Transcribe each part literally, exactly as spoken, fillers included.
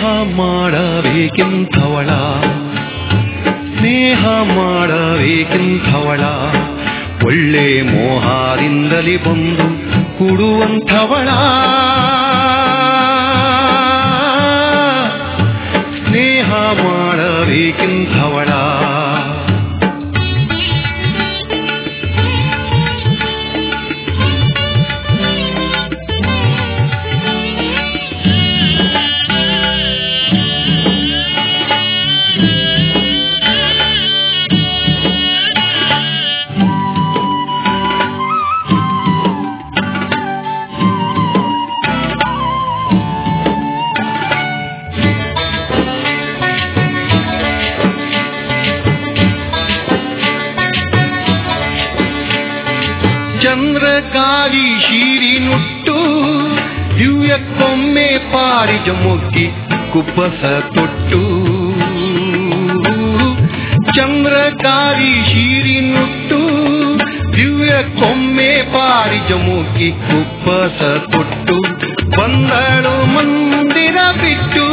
ಸ್ನೇಹ ಮಾಡಬೇಕೆಂಥವಳ, ಸ್ನೇಹ ಮಾಡಬೇಕೆಂಥವಳ, ಒಳ್ಳೆ ಮೋಹದಿಂದಲೇ ಬಂದು ಕೊಡುವಂಥವಳ, ಸ್ನೇಹ ಮಾಡಬೇಕೆಂಥವಳ. ಚಂದ್ರಗಾವಿ ಶೀರಿನುಟ್ಟು ದಿವ್ಯಕ್ಕೊಮ್ಮೆ ಪಾರಿಜ ಮೊಗ್ಗಿ ಕುಪ್ಪಸ ತೊಟ್ಟು, ಚಂದ್ರಗಾವಿ ಶೀರಿನುಟ್ಟು ದಿವ್ಯಕ್ಕೊಮ್ಮೆ ಪಾರಿಜ ಮೊಗ್ಗಿ ಕುಪ್ಪಸ ತೊಟ್ಟು, ಬಂದಳು ಮಂದಿರ ಬಿಟ್ಟು,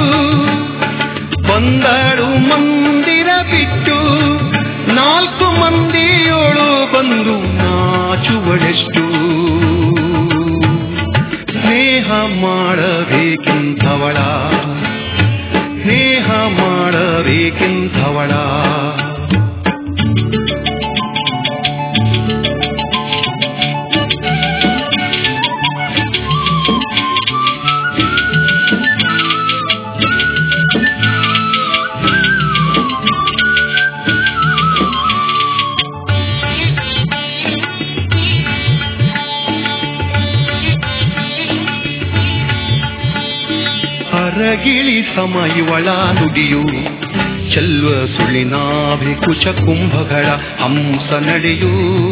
ಬಂದಳು ಮಂದಿರ ಬಿಟ್ಟು, ನಾಲ್ಕು ಮಂದಿಯೋಳು ಬಂದು ನಾಚುವಳೆಷ್ಟು, ಸ್ನೇಹ ಮಾಡಬೇಕೆಂಥವಳ, ಸ್ನೇಹ ಮಾಡಬೇಕೆಂಥವಳ. ಅರಗಿಳಿ ಸಮ ಇವಳ ನುಡಿಯು, ಚೆಲ್ವ ಸುಳಿನಾಭಿ ಕುಚ ಕುಂಭಗಳ ಹಂಸ ನಡೆಯು,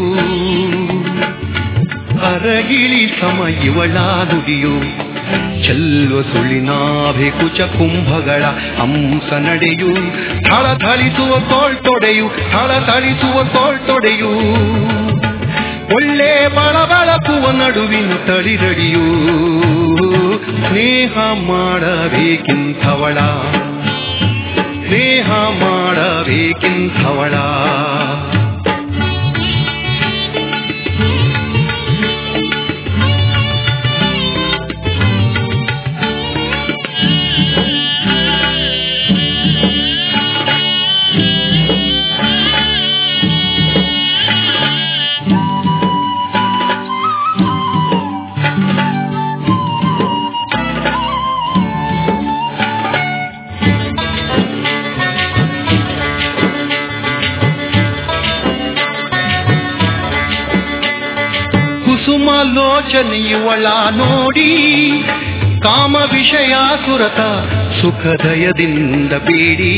ಅರಗಿಳಿ ಸಮ ಇವಳ ನುಡಿಯು, ಚೆಲ್ವ ಸುಳಿನಾಭಿ ಕುಚ ಕುಂಭಗಳ ಹಂಸ ನಡೆಯು, ಥಳಥಳಿಸುವ ತೋಳ್ತೊಡೆಯು, ಥಳಥಳಿಸುವ ತೋಳ್ತೊಡೆಯು, ಒಳ್ಳೆ ಬಳಬಳಕುವ ನಡುವಿನ ತಳಿರಡಿಯು, ಸ್ನೇಹ ಮಾಡಬೇಕೆಂಥವಳ, ಸ್ನೇಹ ಮಾಡಬೇಕೆಂಥವಳ. ಕುಸುಮಾಲೋಚನೆಯುವಳ ನೋಡಿ ಕಾಮ ವಿಷಯ ಸುರತ ಸುಖದಯದಿಂದ ಬೇಡಿ,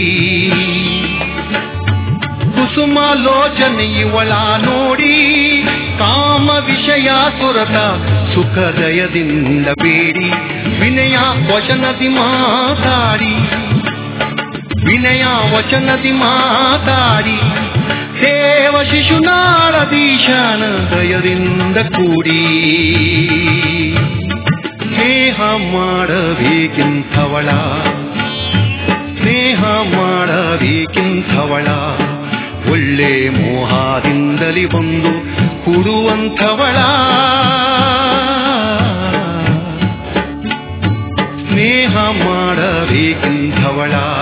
ಕುಸುಮಾಲೋಚನೆಯುವಳ ನೋಡಿ ಕಾಮ ವಿಷಯ ಸುರತ ಸುಖದಯದಿಂದ ಬೇಡಿ, ವಿನಯ ವಚನದಿ ಮಾತಾಡಿ, ವಿನಯ ವಚನದಿ ಮಾತಾಡಿ, ದೇವ ಶಿಶುನಾಳದೀಶಾನ ದಯದಿಂದ ಕೂಡಿ, ಸ್ನೇಹ ಮಾಡಬೇಕೆಂಥವಳ, ಸ್ನೇಹ ಮಾಡಬೇಕೆಂಥವಳ, ಒಳ್ಳೆ ಮೋಹದಿಂದಲೇ ಬಂದು ಕೊಡುವಂಥವಳ, ಸ್ನೇಹ ಮಾಡಬೇಕೆಂಥವಳ.